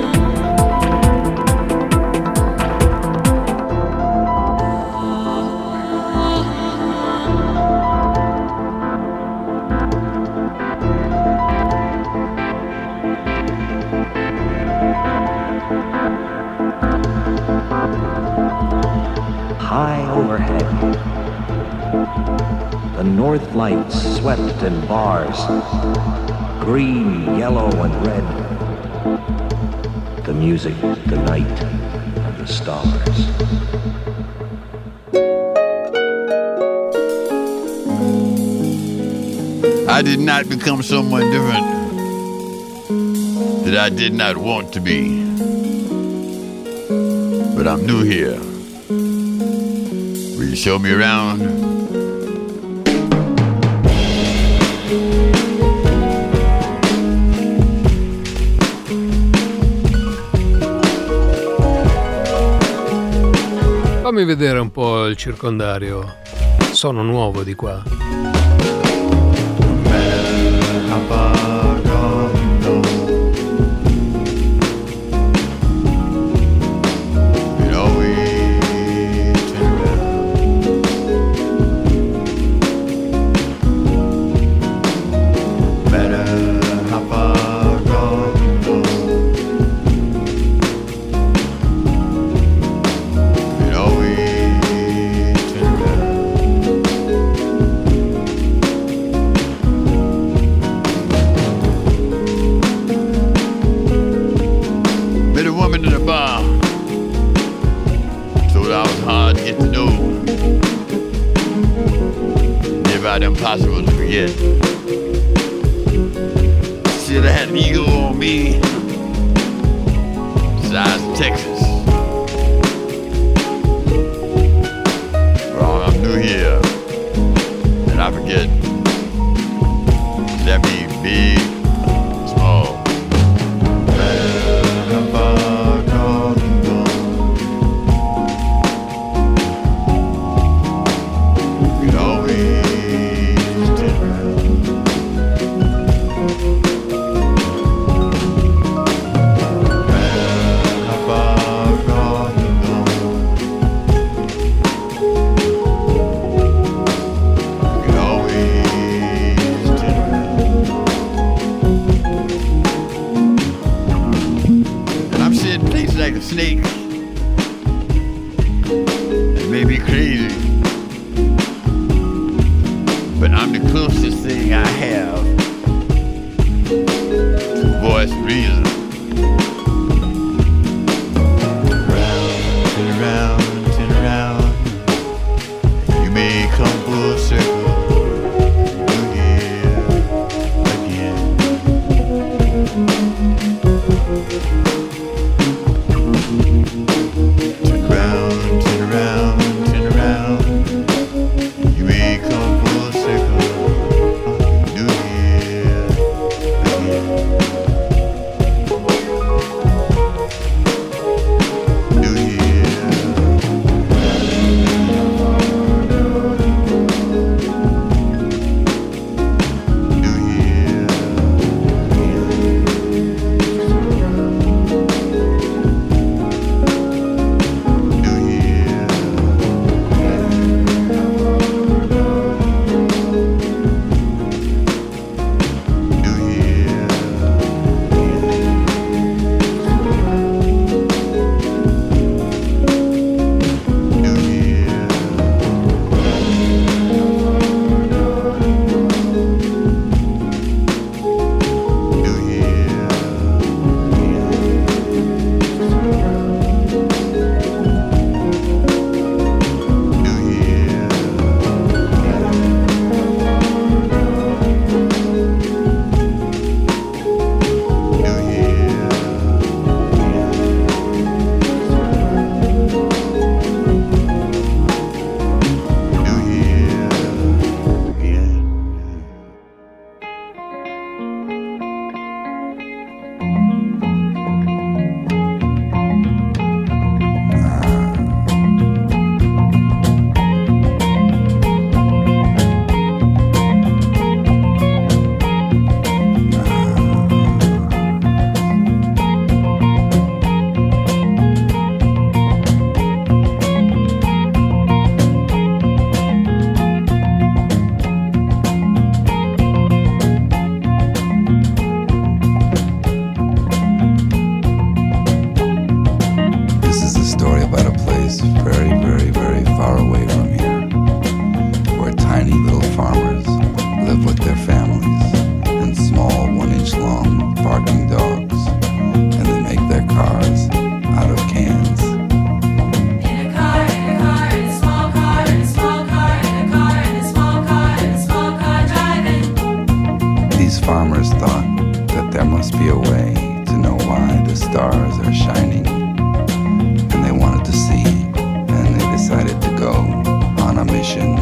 High overhead, the north lights swept in bars, green, yellow, and red. The music, the night, and the stars. I did not become someone different that I did not want to be. But I'm new here. Will you show me around? Fammi vedere un po' il circondario. Sono nuovo di qua. Impossible to forget. Should have had an eagle on me, size of Texas. Wrong, I'm new here, and I forget. Does that mean big, small? You can always like a snake. It may be crazy, but I'm the closest thing I have to voice reason. Turn around, you may come full circle. cars out of cans. These farmers thought that there must be a way to know why the stars are shining, and they wanted to see, and they decided to go on a mission.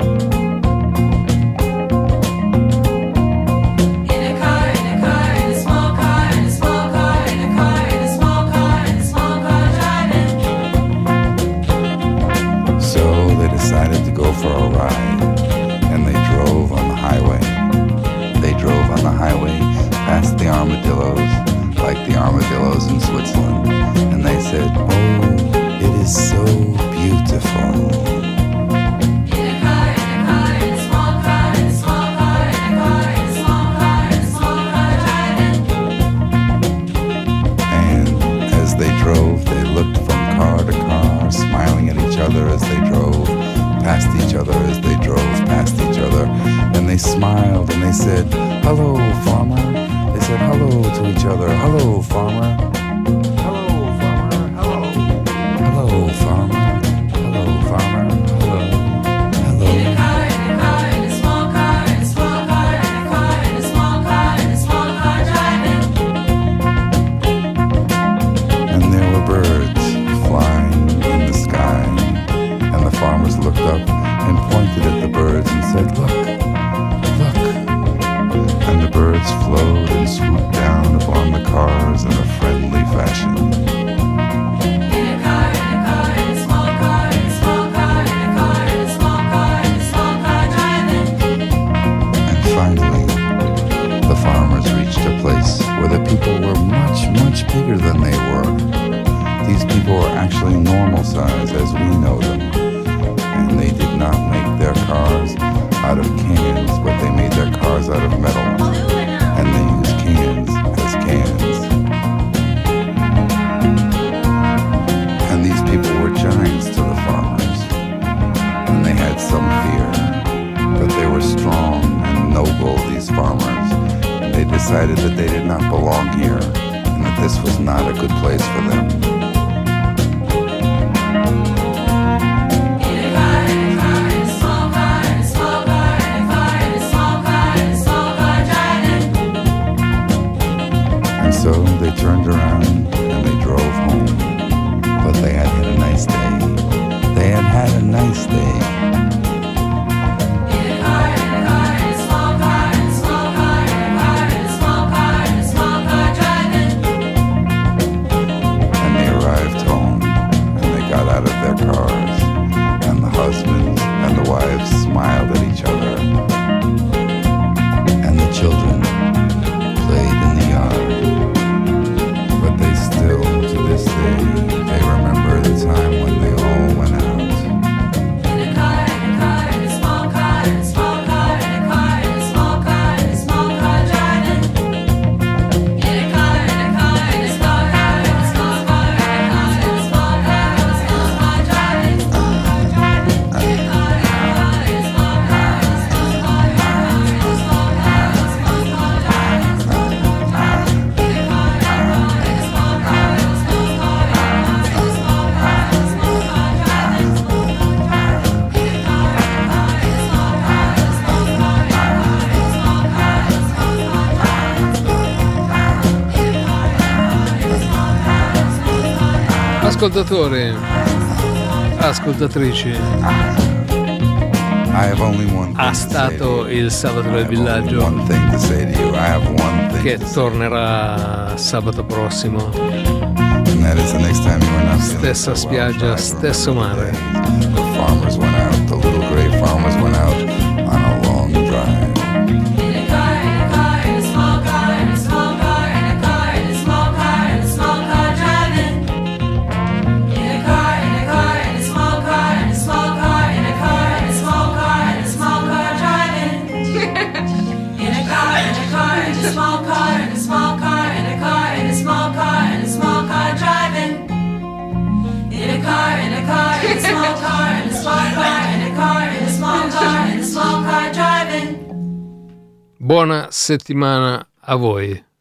Decided to go for a ride, and they drove on the highway. They drove on the highway past the armadillos, like the armadillos in Switzerland, and they said, "Oh, it is so beautiful." And as they drove, they looked from car to car, smiling at each other as they drove past each other, as they drove past each other, and they smiled and they said, "Hello, farmer." They said hello to each other. "Hello, farmer. Hello, farmer. Hello. Hello, farmer. Hello, farmer. Hello. Hello." And there were birds flying in the sky. And the farmers looked up and pointed at the birds and said, "Look, look." And the birds flowed and swooped down upon the cars in a friendly fashion. And finally, the farmers reached a place where the people were much, much bigger than they were. These people were actually normal size as we know them. And they did not make their cars out of cans, but they made their cars out of metal. And they used cans as cans. And these people were giants to the farmers. And they had some fear. But they were strong and noble, these farmers. And they decided that they did not belong here. And that this was not a good place for them. So they turned around and they drove home. But they had had a nice day. They had had a nice day. And they arrived home and they got out of their cars. And the husbands and the wives smiled at each other. And the children played in the yard. But they still, to this day, they remember the time when they all went out. In a car, in a small car, in a small car, in a car, in a small car, in a small car driving. In a car, in a car, in a small car, in a small car, in a car, in a small car, in a small car driving. In a car, in a car, in a small car, in a small car, in a small car, in a small car Ascoltatori, ascoltatrici, ha stato il sabato del villaggio che tornerà sabato prossimo. Stessa spiaggia, stesso mare. The farmers went out, the little gray farmers went out on a long drive. Buona settimana a voi.